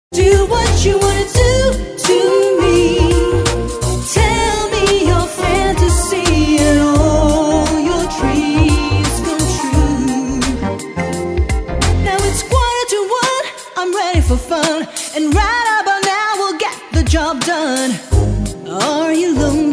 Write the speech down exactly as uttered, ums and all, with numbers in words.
Do what you wanna do to me. Tell me your fantasy and all your dreams come true. Now it's quarter to one, I'm ready for fun, and right about now we'll get the job done. Are you lonely?